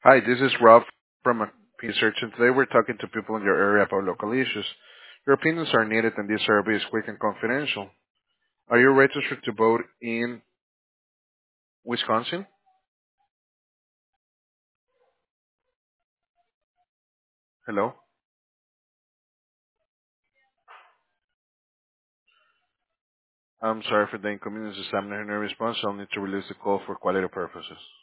Hi, this is Rob from Research, and today we're talking to people in your area about local issues. Your opinions are needed, and this survey is quick and confidential. Are you registered to vote in Wisconsin? Hello? I'm sorry for the inconvenience. I'm not hearing a response. I'll need to release the call for quality purposes.